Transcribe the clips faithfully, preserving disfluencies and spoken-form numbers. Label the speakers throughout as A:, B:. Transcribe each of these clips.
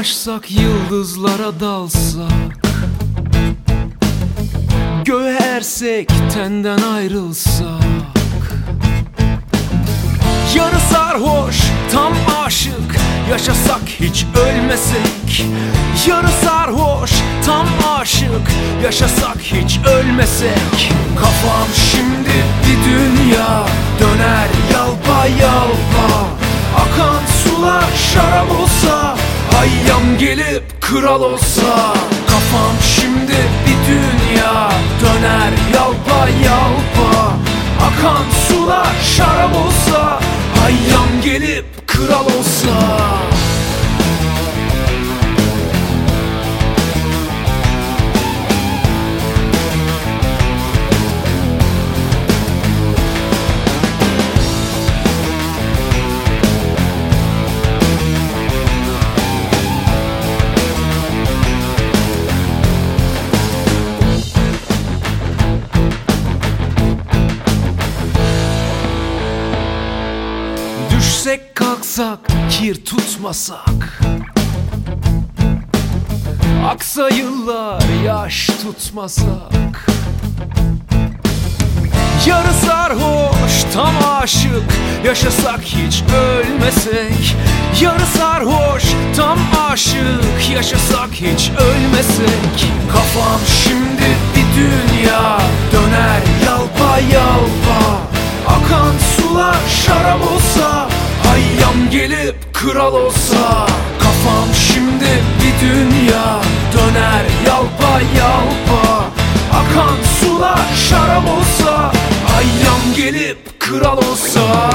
A: Ulaşsak yıldızlara dalsak, göğe ersek tenden ayrılsak, yarı sarhoş tam aşık yaşasak hiç ölmesek. Yarı sarhoş tam aşık yaşasak hiç ölmesek. Kafam şimdi bir dünya döner yalpa yalpa. Akan sular şarap olsa, hayyam gelip kral olsa. Kafam şimdi bir dünya döner yalpa yalpa. Akan sular şarap olsa, hayyam gelip kral olsa. Düşsek kalksak kir tutmasak, aksa yıllar yaş tutmasak. Yarı sarhoş tam aşık yaşasak hiç ölmesek. Yarı sarhoş tam aşık yaşasak hiç ölmesek. Kafam şimdi bir dünya döner yalpa yalpa. Akan sular şarap olsa, hayyam gelip kral olsa. Kafam şimdi bir dünya döner yalpa yalpa. Akan sular şarap olsa, hayyam gelip kral olsa.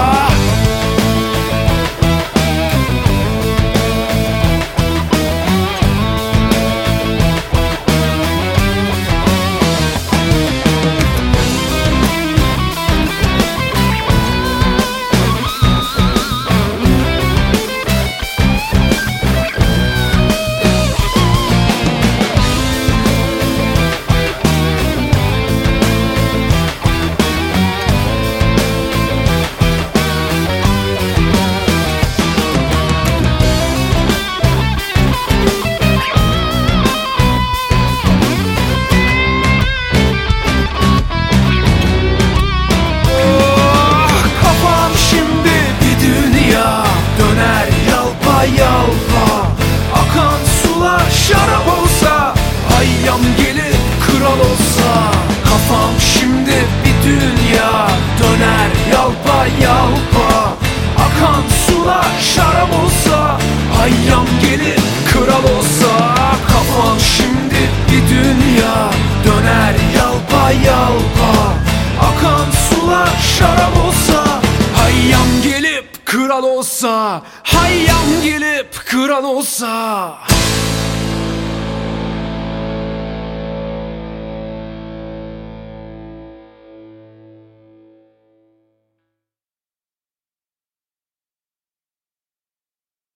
A: Yalpa, akan sular şarap olsa, hayyam gelip kral olsa. Kafam şimdi bir dünya döner yalpa yalpa. Akan sular şarap olsa, hayyam gelip kral olsa. Kafam şimdi bir dünya döner yalpa yalpa. Akan sular şarap olsa, hayyam gelip kral olsa. Hayyam gelip kral olsa.